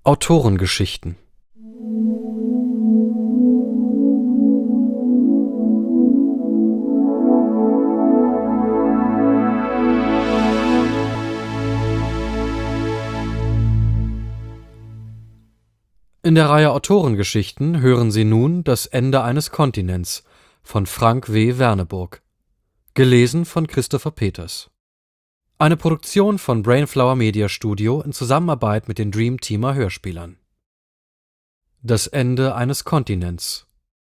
Autorengeschichten. In der Reihe Autorengeschichten hören Sie nun Das Ende eines Kontinents von Frank W. Werneburg. Gelesen von Christopher Peters. Eine Produktion von Brainflower Media Studio in Zusammenarbeit mit den Dream Teamer Hörspielern. Das Ende eines Kontinents.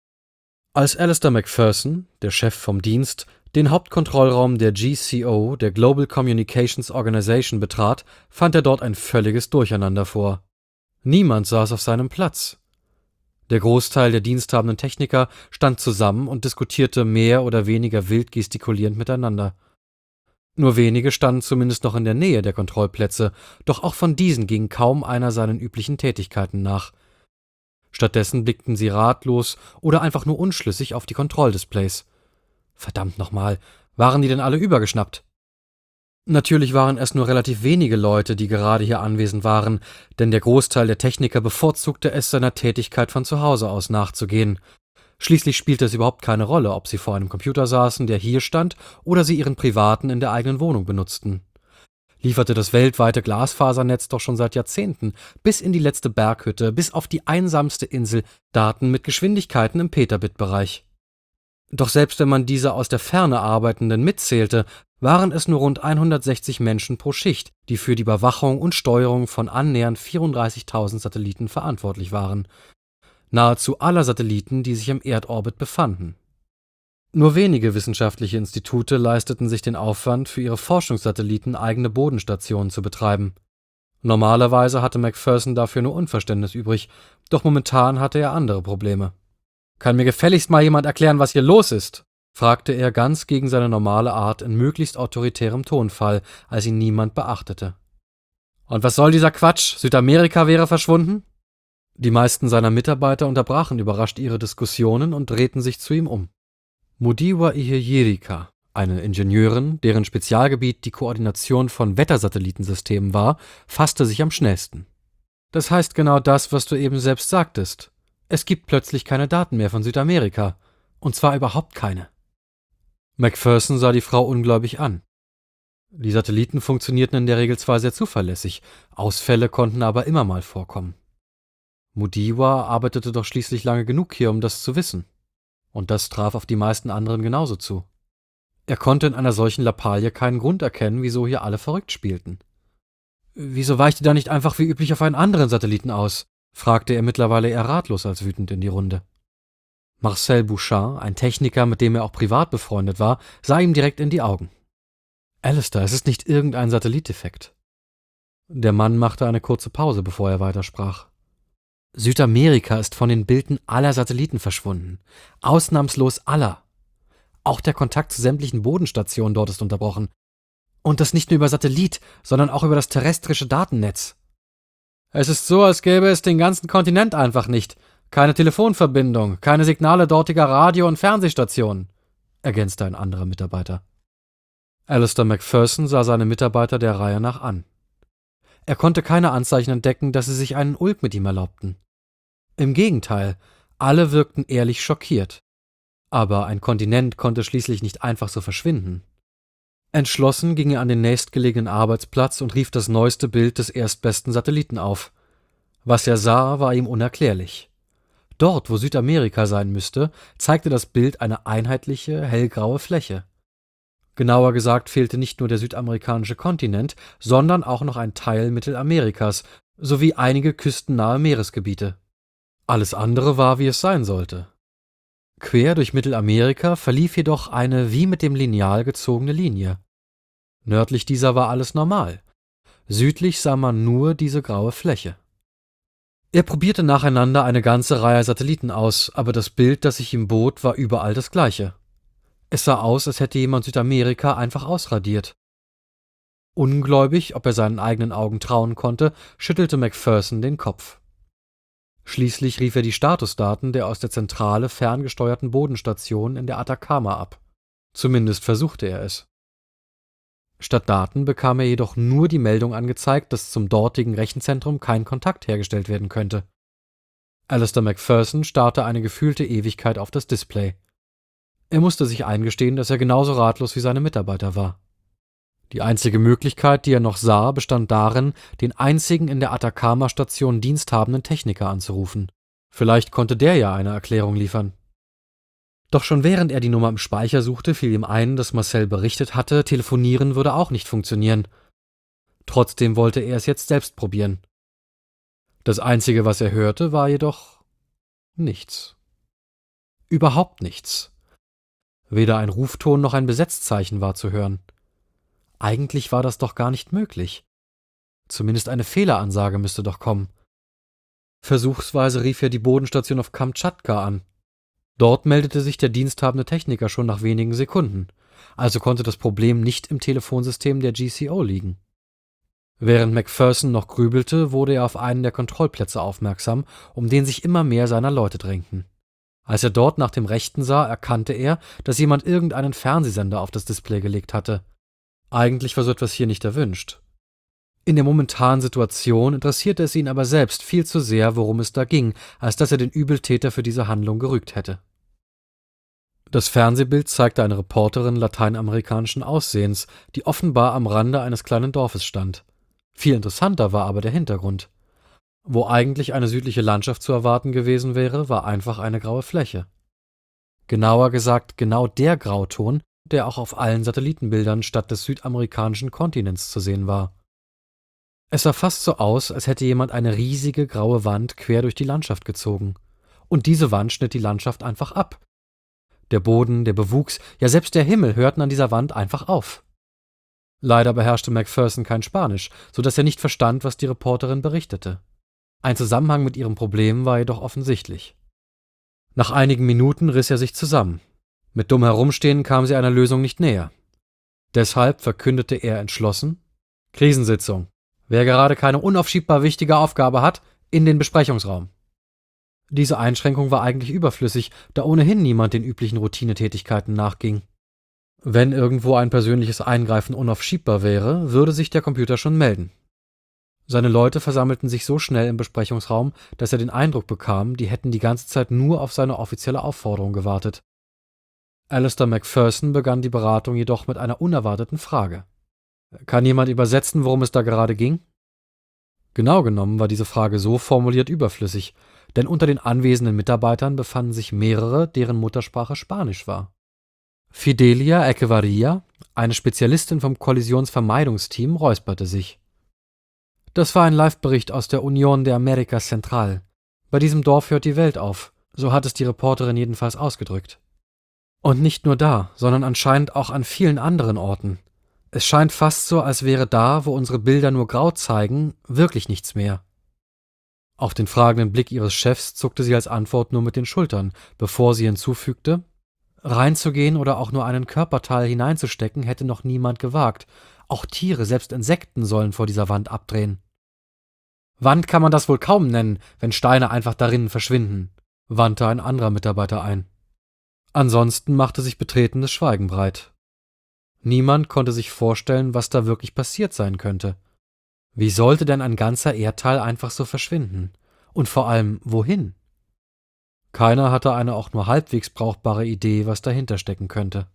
Als Alistair McPherson, der Chef vom Dienst, den Hauptkontrollraum der GCO, der Global Communications Organization, betrat, fand er dort ein völliges Durcheinander vor. Niemand saß auf seinem Platz. Der Großteil der diensthabenden Techniker stand zusammen und diskutierte mehr oder weniger wild gestikulierend miteinander. Nur wenige standen zumindest noch in der Nähe der Kontrollplätze, doch auch von diesen ging kaum einer seinen üblichen Tätigkeiten nach. Stattdessen blickten sie ratlos oder einfach nur unschlüssig auf die Kontrolldisplays. Verdammt nochmal, waren die denn alle übergeschnappt? Natürlich waren es nur relativ wenige Leute, die gerade hier anwesend waren, denn der Großteil der Techniker bevorzugte es, seiner Tätigkeit von zu Hause aus nachzugehen. Schließlich spielte es überhaupt keine Rolle, ob sie vor einem Computer saßen, der hier stand, oder sie ihren privaten in der eigenen Wohnung benutzten. Lieferte das weltweite Glasfasernetz doch schon seit Jahrzehnten, bis in die letzte Berghütte, bis auf die einsamste Insel, Daten mit Geschwindigkeiten im Petabit-Bereich. Doch selbst wenn man diese aus der Ferne Arbeitenden mitzählte, waren es nur rund 160 Menschen pro Schicht, die für die Überwachung und Steuerung von annähernd 34.000 Satelliten verantwortlich waren. Nahezu aller Satelliten, die sich im Erdorbit befanden. Nur wenige wissenschaftliche Institute leisteten sich den Aufwand, für ihre Forschungssatelliten eigene Bodenstationen zu betreiben. Normalerweise hatte McPherson dafür nur Unverständnis übrig, doch momentan hatte er andere Probleme. »Kann mir gefälligst mal jemand erklären, was hier los ist?« fragte er ganz gegen seine normale Art in möglichst autoritärem Tonfall, als ihn niemand beachtete. »Und was soll dieser Quatsch? Südamerika wäre verschwunden?« Die meisten seiner Mitarbeiter unterbrachen überrascht ihre Diskussionen und drehten sich zu ihm um. Mudiwa Iheyirika, eine Ingenieurin, deren Spezialgebiet die Koordination von Wettersatellitensystemen war, fasste sich am schnellsten. »Das heißt genau das, was du eben selbst sagtest. Es gibt plötzlich keine Daten mehr von Südamerika. Und zwar überhaupt keine.« McPherson sah die Frau ungläubig an. Die Satelliten funktionierten in der Regel zwar sehr zuverlässig, Ausfälle konnten aber immer mal vorkommen. Mudiwa arbeitete doch schließlich lange genug hier, um das zu wissen. Und das traf auf die meisten anderen genauso zu. Er konnte in einer solchen Lappalie keinen Grund erkennen, wieso hier alle verrückt spielten. »Wieso weicht ihr da nicht einfach wie üblich auf einen anderen Satelliten aus?« fragte er mittlerweile eher ratlos als wütend in die Runde. Marcel Bouchard, ein Techniker, mit dem er auch privat befreundet war, sah ihm direkt in die Augen. »Alistair, es ist nicht irgendein Satellitdefekt.« Der Mann machte eine kurze Pause, bevor er weitersprach. »Südamerika ist von den Bildern aller Satelliten verschwunden. Ausnahmslos aller. Auch der Kontakt zu sämtlichen Bodenstationen dort ist unterbrochen. Und das nicht nur über Satellit, sondern auch über das terrestrische Datennetz. Es ist so, als gäbe es den ganzen Kontinent einfach nicht. Keine Telefonverbindung, keine Signale dortiger Radio- und Fernsehstationen«, ergänzte ein anderer Mitarbeiter. Alistair McPherson sah seine Mitarbeiter der Reihe nach an. Er konnte keine Anzeichen entdecken, dass sie sich einen Ulk mit ihm erlaubten. Im Gegenteil, alle wirkten ehrlich schockiert. Aber ein Kontinent konnte schließlich nicht einfach so verschwinden. Entschlossen ging er an den nächstgelegenen Arbeitsplatz und rief das neueste Bild des erstbesten Satelliten auf. Was er sah, war ihm unerklärlich. Dort, wo Südamerika sein müsste, zeigte das Bild eine einheitliche, hellgraue Fläche. Genauer gesagt fehlte nicht nur der südamerikanische Kontinent, sondern auch noch ein Teil Mittelamerikas sowie einige küstennahe Meeresgebiete. Alles andere war, wie es sein sollte. Quer durch Mittelamerika verlief jedoch eine wie mit dem Lineal gezogene Linie. Nördlich dieser war alles normal. Südlich sah man nur diese graue Fläche. Er probierte nacheinander eine ganze Reihe Satelliten aus, aber das Bild, das sich ihm bot, war überall das gleiche. Es sah aus, als hätte jemand Südamerika einfach ausradiert. Ungläubig, ob er seinen eigenen Augen trauen konnte, schüttelte McPherson den Kopf. Schließlich rief er die Statusdaten der aus der Zentrale ferngesteuerten Bodenstation in der Atacama ab. Zumindest versuchte er es. Statt Daten bekam er jedoch nur die Meldung angezeigt, dass zum dortigen Rechenzentrum kein Kontakt hergestellt werden könnte. Alistair McPherson starrte eine gefühlte Ewigkeit auf das Display. Er musste sich eingestehen, dass er genauso ratlos wie seine Mitarbeiter war. Die einzige Möglichkeit, die er noch sah, bestand darin, den einzigen in der Atacama-Station diensthabenden Techniker anzurufen. Vielleicht konnte der ja eine Erklärung liefern. Doch schon während er die Nummer im Speicher suchte, fiel ihm ein, dass Marcel berichtet hatte, telefonieren würde auch nicht funktionieren. Trotzdem wollte er es jetzt selbst probieren. Das Einzige, was er hörte, war jedoch nichts. Überhaupt nichts. Weder ein Rufton noch ein Besetzzeichen war zu hören. Eigentlich war das doch gar nicht möglich. Zumindest eine Fehleransage müsste doch kommen. Versuchsweise rief er die Bodenstation auf Kamtschatka an. Dort meldete sich der diensthabende Techniker schon nach wenigen Sekunden, also konnte das Problem nicht im Telefonsystem der GCO liegen. Während McPherson noch grübelte, wurde er auf einen der Kontrollplätze aufmerksam, um den sich immer mehr seiner Leute drängten. Als er dort nach dem Rechten sah, erkannte er, dass jemand irgendeinen Fernsehsender auf das Display gelegt hatte. Eigentlich war so etwas hier nicht erwünscht. In der momentanen Situation interessierte es ihn aber selbst viel zu sehr, worum es da ging, als dass er den Übeltäter für diese Handlung gerügt hätte. Das Fernsehbild zeigte eine Reporterin lateinamerikanischen Aussehens, die offenbar am Rande eines kleinen Dorfes stand. Viel interessanter war aber der Hintergrund. Wo eigentlich eine südliche Landschaft zu erwarten gewesen wäre, war einfach eine graue Fläche. Genauer gesagt genau der Grauton, der auch auf allen Satellitenbildern statt des südamerikanischen Kontinents zu sehen war. Es sah fast so aus, als hätte jemand eine riesige graue Wand quer durch die Landschaft gezogen. Und diese Wand schnitt die Landschaft einfach ab. Der Boden, der Bewuchs, ja selbst der Himmel hörten an dieser Wand einfach auf. Leider beherrschte McPherson kein Spanisch, so dass er nicht verstand, was die Reporterin berichtete. Ein Zusammenhang mit ihrem Problem war jedoch offensichtlich. Nach einigen Minuten riss er sich zusammen. Mit dumm Herumstehen kam sie einer Lösung nicht näher. Deshalb verkündete er entschlossen: Krisensitzung. Wer gerade keine unaufschiebbar wichtige Aufgabe hat, in den Besprechungsraum. Diese Einschränkung war eigentlich überflüssig, da ohnehin niemand den üblichen Routinetätigkeiten nachging. Wenn irgendwo ein persönliches Eingreifen unaufschiebbar wäre, würde sich der Computer schon melden. Seine Leute versammelten sich so schnell im Besprechungsraum, dass er den Eindruck bekam, die hätten die ganze Zeit nur auf seine offizielle Aufforderung gewartet. Alistair McPherson begann die Beratung jedoch mit einer unerwarteten Frage. Kann jemand übersetzen, worum es da gerade ging? Genau genommen war diese Frage so formuliert überflüssig, denn unter den anwesenden Mitarbeitern befanden sich mehrere, deren Muttersprache Spanisch war. Fidelia Echevarria, eine Spezialistin vom Kollisionsvermeidungsteam, räusperte sich. Das war ein Live-Bericht aus der Unión de América Central. Bei diesem Dorf hört die Welt auf, so hat es die Reporterin jedenfalls ausgedrückt. Und nicht nur da, sondern anscheinend auch an vielen anderen Orten. Es scheint fast so, als wäre da, wo unsere Bilder nur grau zeigen, wirklich nichts mehr. Auf den fragenden Blick ihres Chefs zuckte sie als Antwort nur mit den Schultern, bevor sie hinzufügte: Reinzugehen oder auch nur einen Körperteil hineinzustecken, hätte noch niemand gewagt. Auch Tiere, selbst Insekten, sollen vor dieser Wand abdrehen. Wand kann man das wohl kaum nennen, wenn Steine einfach darinnen verschwinden, wandte ein anderer Mitarbeiter ein. Ansonsten machte sich betretenes Schweigen breit. Niemand konnte sich vorstellen, was da wirklich passiert sein könnte. Wie sollte denn ein ganzer Erdteil einfach so verschwinden? Und vor allem, wohin? Keiner hatte eine auch nur halbwegs brauchbare Idee, was dahinter stecken könnte.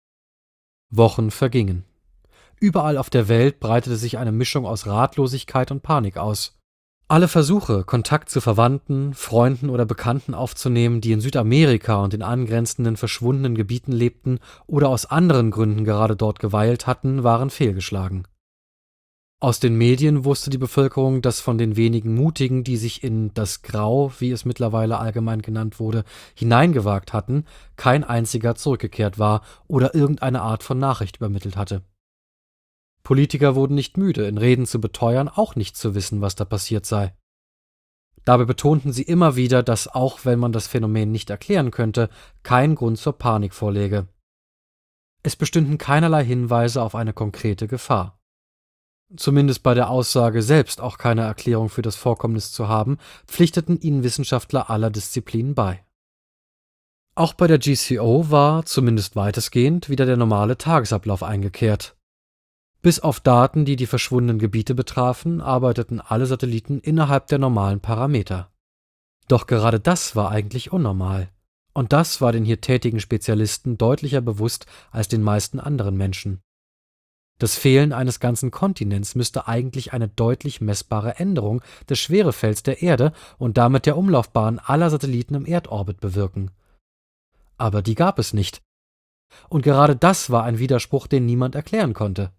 Wochen vergingen. Überall auf der Welt breitete sich eine Mischung aus Ratlosigkeit und Panik aus. Alle Versuche, Kontakt zu Verwandten, Freunden oder Bekannten aufzunehmen, die in Südamerika und den angrenzenden verschwundenen Gebieten lebten oder aus anderen Gründen gerade dort geweilt hatten, waren fehlgeschlagen. Aus den Medien wusste die Bevölkerung, dass von den wenigen Mutigen, die sich in das Grau, wie es mittlerweile allgemein genannt wurde, hineingewagt hatten, kein einziger zurückgekehrt war oder irgendeine Art von Nachricht übermittelt hatte. Politiker wurden nicht müde, in Reden zu beteuern, auch nicht zu wissen, was da passiert sei. Dabei betonten sie immer wieder, dass, auch wenn man das Phänomen nicht erklären könnte, kein Grund zur Panik vorläge. Es bestünden keinerlei Hinweise auf eine konkrete Gefahr. Zumindest bei der Aussage selbst auch keine Erklärung für das Vorkommnis zu haben, pflichteten ihnen Wissenschaftler aller Disziplinen bei. Auch bei der GCO war, zumindest weitestgehend, wieder der normale Tagesablauf eingekehrt. Bis auf Daten, die die verschwundenen Gebiete betrafen, arbeiteten alle Satelliten innerhalb der normalen Parameter. Doch gerade das war eigentlich unnormal. Und das war den hier tätigen Spezialisten deutlicher bewusst als den meisten anderen Menschen. Das Fehlen eines ganzen Kontinents müsste eigentlich eine deutlich messbare Änderung des Schwerefelds der Erde und damit der Umlaufbahn aller Satelliten im Erdorbit bewirken. Aber die gab es nicht. Und gerade das war ein Widerspruch, den niemand erklären konnte.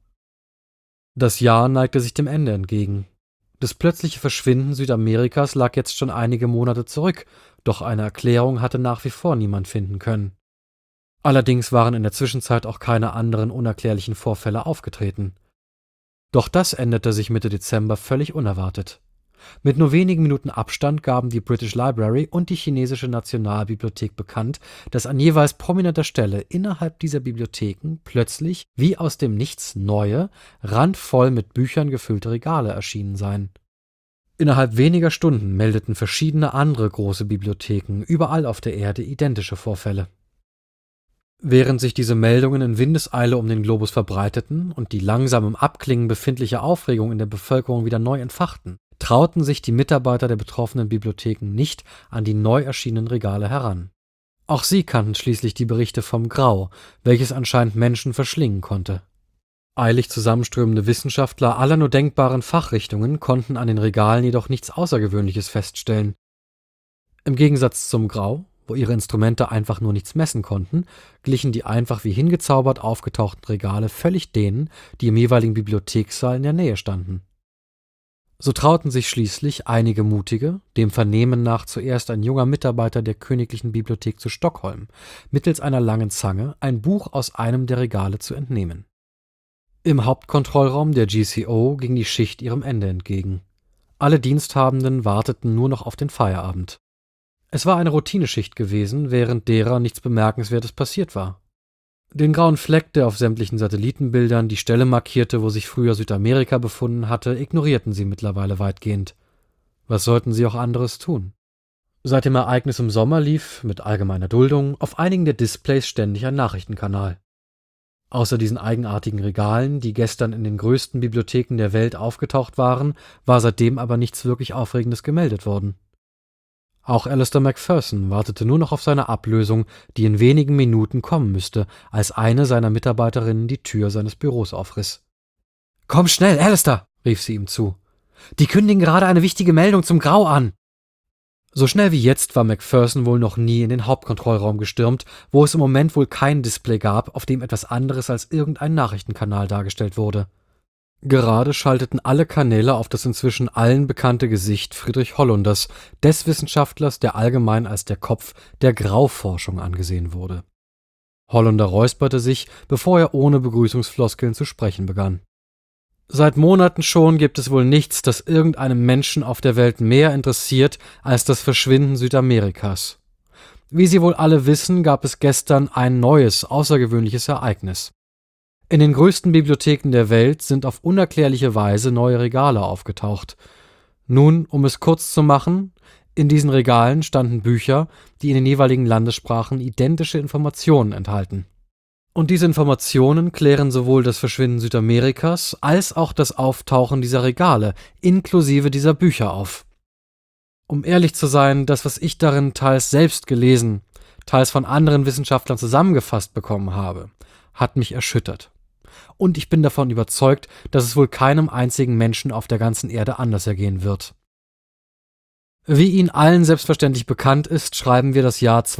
Das Jahr neigte sich dem Ende entgegen. Das plötzliche Verschwinden Südamerikas lag jetzt schon einige Monate zurück, doch eine Erklärung hatte nach wie vor niemand finden können. Allerdings waren in der Zwischenzeit auch keine anderen unerklärlichen Vorfälle aufgetreten. Doch das änderte sich Mitte Dezember völlig unerwartet. Mit nur wenigen Minuten Abstand gaben die British Library und die chinesische Nationalbibliothek bekannt, dass an jeweils prominenter Stelle innerhalb dieser Bibliotheken plötzlich wie aus dem Nichts neue, randvoll mit Büchern gefüllte Regale erschienen seien. Innerhalb weniger Stunden meldeten verschiedene andere große Bibliotheken überall auf der Erde identische Vorfälle. Während sich diese Meldungen in Windeseile um den Globus verbreiteten und die langsam im Abklingen befindliche Aufregung in der Bevölkerung wieder neu entfachten, trauten sich die Mitarbeiter der betroffenen Bibliotheken nicht an die neu erschienenen Regale heran. Auch sie kannten schließlich die Berichte vom Grau, welches anscheinend Menschen verschlingen konnte. Eilig zusammenströmende Wissenschaftler aller nur denkbaren Fachrichtungen konnten an den Regalen jedoch nichts Außergewöhnliches feststellen. Im Gegensatz zum Grau, wo ihre Instrumente einfach nur nichts messen konnten, glichen die einfach wie hingezaubert aufgetauchten Regale völlig denen, die im jeweiligen Bibliothekssaal in der Nähe standen. So trauten sich schließlich einige Mutige, dem Vernehmen nach zuerst ein junger Mitarbeiter der Königlichen Bibliothek zu Stockholm, mittels einer langen Zange ein Buch aus einem der Regale zu entnehmen. Im Hauptkontrollraum der GCO ging die Schicht ihrem Ende entgegen. Alle Diensthabenden warteten nur noch auf den Feierabend. Es war eine Routineschicht gewesen, während derer nichts Bemerkenswertes passiert war. Den grauen Fleck, der auf sämtlichen Satellitenbildern die Stelle markierte, wo sich früher Südamerika befunden hatte, ignorierten sie mittlerweile weitgehend. Was sollten sie auch anderes tun? Seit dem Ereignis im Sommer lief, mit allgemeiner Duldung, auf einigen der Displays ständig ein Nachrichtenkanal. Außer diesen eigenartigen Regalen, die gestern in den größten Bibliotheken der Welt aufgetaucht waren, war seitdem aber nichts wirklich Aufregendes gemeldet worden. Auch Alistair Macpherson wartete nur noch auf seine Ablösung, die in wenigen Minuten kommen müsste, als eine seiner Mitarbeiterinnen die Tür seines Büros aufriss. »Komm schnell, Alistair«, rief sie ihm zu. »Die kündigen gerade eine wichtige Meldung zum Grau an.« So schnell wie jetzt war Macpherson wohl noch nie in den Hauptkontrollraum gestürmt, wo es im Moment wohl kein Display gab, auf dem etwas anderes als irgendein Nachrichtenkanal dargestellt wurde. Gerade schalteten alle Kanäle auf das inzwischen allen bekannte Gesicht Friedrich Hollunders, des Wissenschaftlers, der allgemein als der Kopf der Grauforschung angesehen wurde. Hollunder räusperte sich, bevor er ohne Begrüßungsfloskeln zu sprechen begann. »Seit Monaten schon gibt es wohl nichts, das irgendeinem Menschen auf der Welt mehr interessiert als das Verschwinden Südamerikas. Wie Sie wohl alle wissen, gab es gestern ein neues, außergewöhnliches Ereignis. In den größten Bibliotheken der Welt sind auf unerklärliche Weise neue Regale aufgetaucht. Nun, um es kurz zu machen, in diesen Regalen standen Bücher, die in den jeweiligen Landessprachen identische Informationen enthalten. Und diese Informationen klären sowohl das Verschwinden Südamerikas als auch das Auftauchen dieser Regale, inklusive dieser Bücher auf. Um ehrlich zu sein, das, was ich darin teils selbst gelesen, teils von anderen Wissenschaftlern zusammengefasst bekommen habe, hat mich erschüttert. Und ich bin davon überzeugt, dass es wohl keinem einzigen Menschen auf der ganzen Erde anders ergehen wird. Wie Ihnen allen selbstverständlich bekannt ist, schreiben wir das Jahr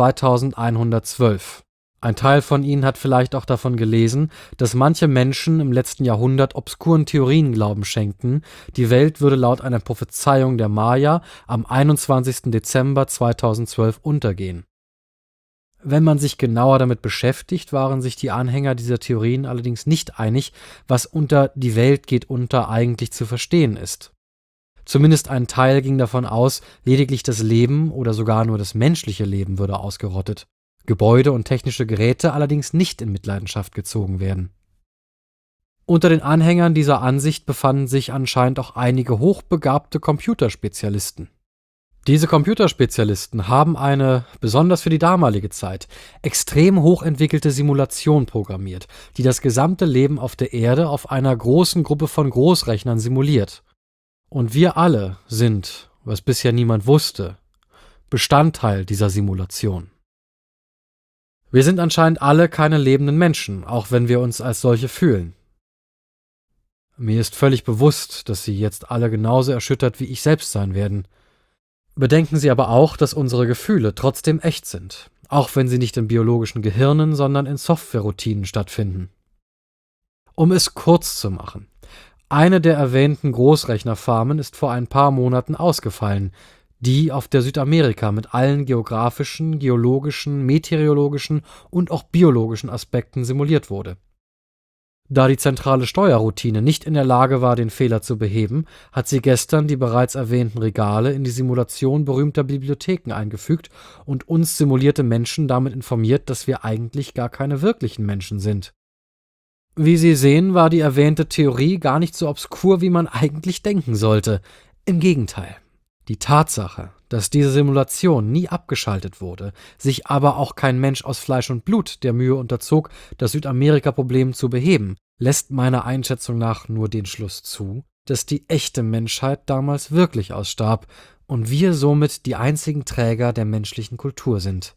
2112. Ein Teil von Ihnen hat vielleicht auch davon gelesen, dass manche Menschen im letzten Jahrhundert obskuren Theorien Glauben schenkten, die Welt würde laut einer Prophezeiung der Maya am 21. Dezember 2012 untergehen. Wenn man sich genauer damit beschäftigt, waren sich die Anhänger dieser Theorien allerdings nicht einig, was unter »die Welt geht unter« eigentlich zu verstehen ist. Zumindest ein Teil ging davon aus, lediglich das Leben oder sogar nur das menschliche Leben würde ausgerottet, Gebäude und technische Geräte allerdings nicht in Mitleidenschaft gezogen werden. Unter den Anhängern dieser Ansicht befanden sich anscheinend auch einige hochbegabte Computerspezialisten. Diese Computerspezialisten haben eine, besonders für die damalige Zeit, extrem hochentwickelte Simulation programmiert, die das gesamte Leben auf der Erde auf einer großen Gruppe von Großrechnern simuliert. Und wir alle sind, was bisher niemand wusste, Bestandteil dieser Simulation. Wir sind anscheinend alle keine lebenden Menschen, auch wenn wir uns als solche fühlen. Mir ist völlig bewusst, dass Sie jetzt alle genauso erschüttert wie ich selbst sein werden. Bedenken Sie aber auch, dass unsere Gefühle trotzdem echt sind, auch wenn sie nicht in biologischen Gehirnen, sondern in Softwareroutinen stattfinden. Um es kurz zu machen: Eine der erwähnten Großrechnerfarmen ist vor ein paar Monaten ausgefallen, die auf der Südamerika mit allen geografischen, geologischen, meteorologischen und auch biologischen Aspekten simuliert wurde. Da die zentrale Steuerroutine nicht in der Lage war, den Fehler zu beheben, hat sie gestern die bereits erwähnten Regale in die Simulation berühmter Bibliotheken eingefügt und uns simulierte Menschen damit informiert, dass wir eigentlich gar keine wirklichen Menschen sind. Wie Sie sehen, war die erwähnte Theorie gar nicht so obskur, wie man eigentlich denken sollte. Im Gegenteil. Die Tatsache, dass diese Simulation nie abgeschaltet wurde, sich aber auch kein Mensch aus Fleisch und Blut der Mühe unterzog, das Südamerika-Problem zu beheben, lässt meiner Einschätzung nach nur den Schluss zu, dass die echte Menschheit damals wirklich ausstarb und wir somit die einzigen Träger der menschlichen Kultur sind.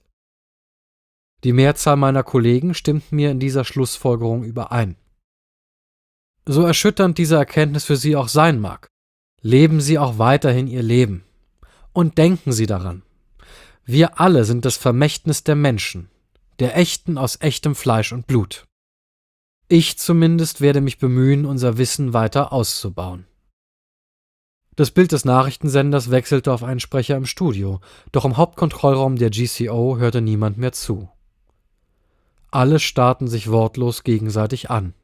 Die Mehrzahl meiner Kollegen stimmt mir in dieser Schlussfolgerung überein. So erschütternd diese Erkenntnis für Sie auch sein mag, leben Sie auch weiterhin Ihr Leben. Und denken Sie daran: Wir alle sind das Vermächtnis der Menschen, der Echten aus echtem Fleisch und Blut. Ich zumindest werde mich bemühen, unser Wissen weiter auszubauen. Das Bild des Nachrichtensenders wechselte auf einen Sprecher im Studio, doch im Hauptkontrollraum der GCO hörte niemand mehr zu. Alle starrten sich wortlos gegenseitig an.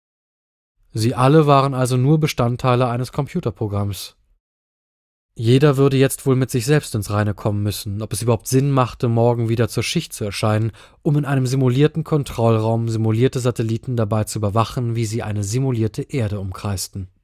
Sie alle waren also nur Bestandteile eines Computerprogramms. Jeder würde jetzt wohl mit sich selbst ins Reine kommen müssen, ob es überhaupt Sinn machte, morgen wieder zur Schicht zu erscheinen, um in einem simulierten Kontrollraum simulierte Satelliten dabei zu überwachen, wie sie eine simulierte Erde umkreisten.